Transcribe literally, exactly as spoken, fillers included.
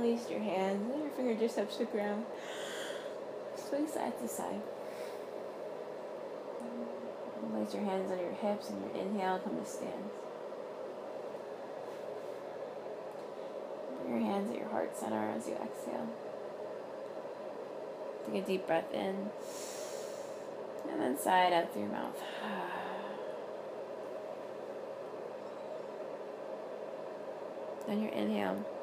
release your hands. Let your fingertips touch the ground. Swing side to side. Place your hands on your hips and your inhale, come to stance. Put your hands at your heart center as you exhale. Take a deep breath in. And then sigh it out through your mouth. Then your inhale.